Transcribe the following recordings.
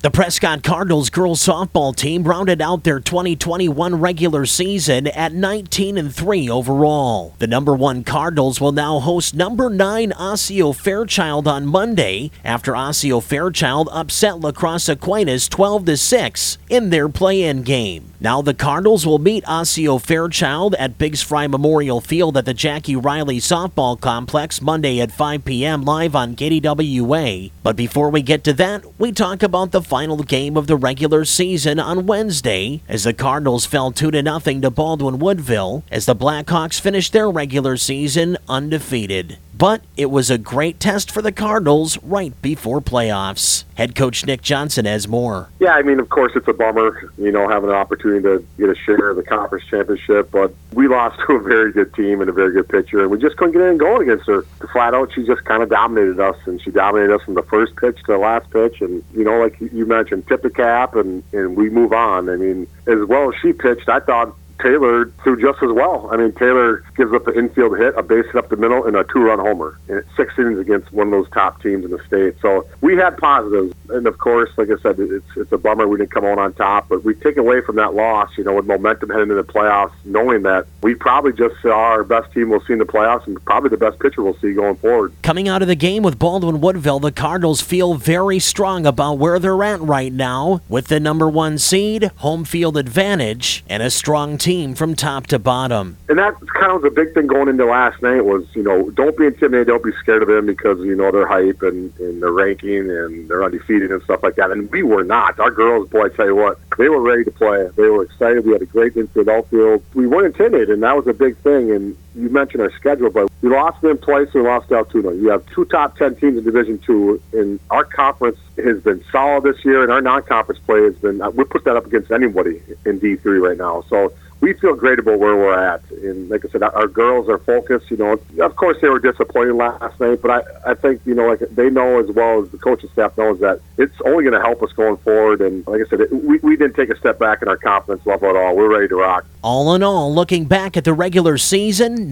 The Prescott Cardinals girls softball team rounded out their 2021 regular season at 19-3 overall. The number 1 Cardinals will now host number 9 Osseo Fairchild on Monday after Osseo Fairchild upset La Crosse Aquinas 12-6 in their play-in game. Now the Cardinals will meet Osseo Fairchild at Biggs Fry Memorial Field at the Jackie Riley Softball Complex Monday at 5 p.m. live on KDWA. But before we get to that, we talk about the final game of the regular season on Wednesday as the Cardinals fell 2-0 to Baldwin Woodville as the Blackhawks finished their regular season undefeated. But it was a great test for the Cardinals right before playoffs. Head coach Nick Johnson has more. Yeah, I mean, of course, it's a bummer, having an opportunity to get a share of the conference championship, but we lost to a very good team and a very good pitcher, and we just couldn't get in going against her. Flat out, she just kind of dominated us, and she dominated us from the first pitch to the last pitch, and, like you mentioned, tip the cap, and we move on. I mean, as well as she pitched, I thought Taylor threw just as well. I mean, Taylor gives up an infield hit, a base hit up the middle, and a 2-run homer. And it's 6 innings against one of those top teams in the state. So we had positives. And, of course, like I said, it's a bummer we didn't come out on top. But we take away from that loss, with momentum heading into the playoffs, knowing that we probably just saw our best team we'll see in the playoffs and probably the best pitcher we'll see going forward. Coming out of the game with Baldwin Woodville, the Cardinals feel very strong about where they're at right now with the number 1 seed, home field advantage, and a strong team from top to bottom. And that kind of was a big thing going into last night was, don't be intimidated, don't be scared of them because, they're hype and their ranking and they're undefeated and stuff like that. And we were not. Our girls, boy, I tell you what, they were ready to play. They were excited. We had a great infield outfield. We weren't intimidated, and that was a big thing. And you mentioned our schedule, but we lost them twice and we lost Altoona. You have 2 top 10 teams in Division II, and our conference has been solid this year, and our non-conference play has been, we put that up against anybody in D3 right now. So we feel great about where we're at. And like I said, our girls are focused. Of course they were disappointed last night, but I think, they know as well as the coaching staff knows that it's only going to help us going forward. And like I said, we didn't take a step back in our confidence level at all. We're ready to rock. All in all, looking back at the regular season,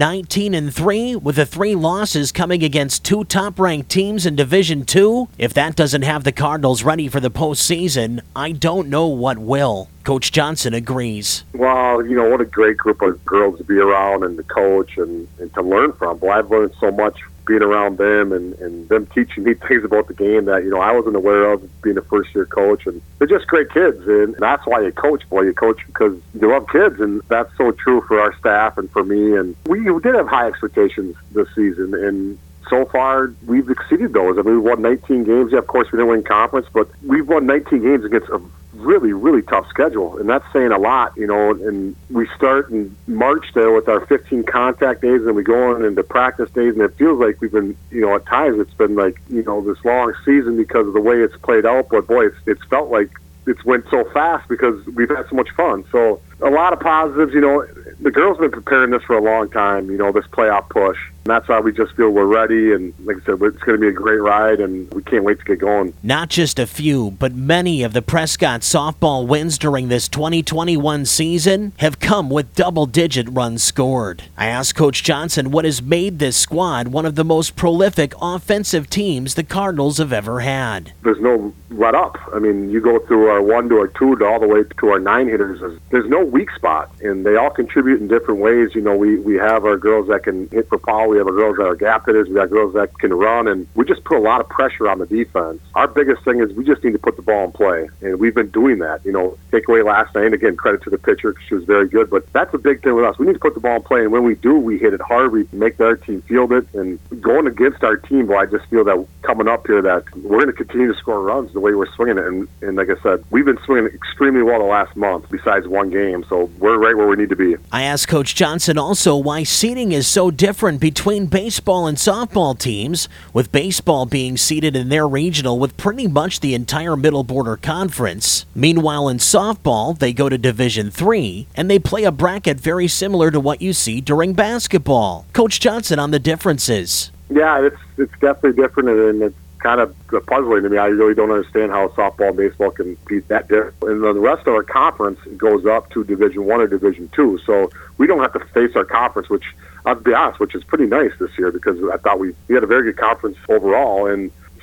19-3, with the 3 losses coming against 2 top-ranked teams in Division II. If that doesn't have the Cardinals ready for the postseason, I don't know what will. Coach Johnson agrees. Well, what a great group of girls to be around and to coach and to learn from. Boy, I've learned so much being around them and them teaching me things about the game that, I wasn't aware of being a first-year coach. And they're just great kids, and that's why you coach, boy. You coach because you love kids, and that's so true for our staff and for me. And we did have high expectations this season, and so far, we've exceeded those. I mean, we've won 19 games. Yeah, of course, we didn't win conference, but we've won 19 games against a really, really tough schedule, and that's saying a lot, and we start in March there with our 15 contact days, and we go on into practice days, and it feels like we've been, at times it's been like, this long season because of the way it's played out, but boy, it's felt like it's went so fast because we've had so much fun. So a lot of positives, the girls have been preparing this for a long time, this playoff push. And that's why we just feel we're ready. And like I said, it's going to be a great ride, and we can't wait to get going. Not just a few, but many of the Prescott softball wins during this 2021 season have come with double-digit runs scored. I asked Coach Johnson what has made this squad one of the most prolific offensive teams the Cardinals have ever had. There's no let up. I mean, you go through our 1 to our 2 to all the way to our 9 hitters. There's no weak spot, and they all contribute in different ways. We have our girls that can hit for power. We have our girls that are gap hitters. We have girls that can run, and we just put a lot of pressure on the defense. Our biggest thing is we just need to put the ball in play, and we've been doing that. Take away last night, and again, credit to the pitcher because she was very good, but that's a big thing with us. We need to put the ball in play, and when we do, we hit it hard. We make our team field it, and going against our team, I just feel that coming up here that we're going to continue to score runs the way we're swinging it, and like I said, we've been swinging it extremely well the last month besides one game, so we're right where we need to be. I asked Coach Johnson also why seeding is so different between baseball and softball teams, with baseball being seeded in their regional with pretty much the entire Middle Border Conference. Meanwhile, in softball, they go to Division III, and they play a bracket very similar to what you see during basketball. Coach Johnson on the differences. Yeah, it's definitely different, and it's kind of puzzling to me. I really don't understand how softball and baseball can be that different. And the rest of our conference goes up to Division I or Division II, so we don't have to face our conference, which I'll be honest, which is pretty nice this year because I thought we had a very good conference overall, and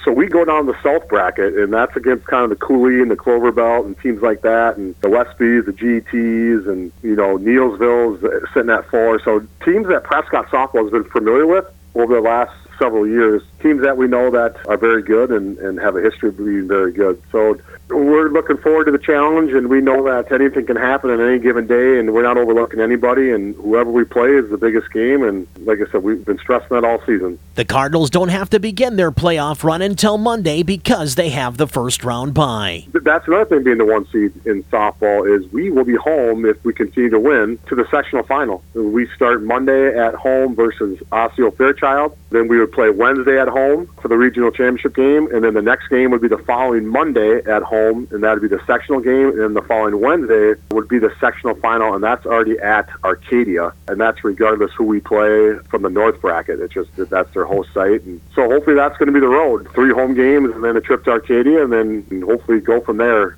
So we go down the South bracket, and that's against kind of the Cooley and the Clover Belt and teams like that, and the Westbys, the GTs, and, Neilsville's sitting at 4. So teams that Prescott softball has been familiar with over the last several years, teams that we know that are very good and have a history of being very good. So we're looking forward to the challenge, and we know that anything can happen on any given day, and we're not overlooking anybody, and whoever we play is the biggest game, and like I said, we've been stressing that all season. The Cardinals don't have to begin their playoff run until Monday because they have the first-round bye. That's another thing being the 1 seed in softball is we will be home if we continue to win to the sectional final. We start Monday at home versus Osseo Fairchild. Then we would play Wednesday at home for the regional championship game, and then the next game would be the following Monday at home, and that would be the sectional game, and then the following Wednesday would be the sectional final, and that's already at Arcadia, and that's regardless who we play from the North bracket. It's just that's their host site, and so hopefully that's going to be the road. 3 home games, and then a trip to Arcadia, and then hopefully go from there.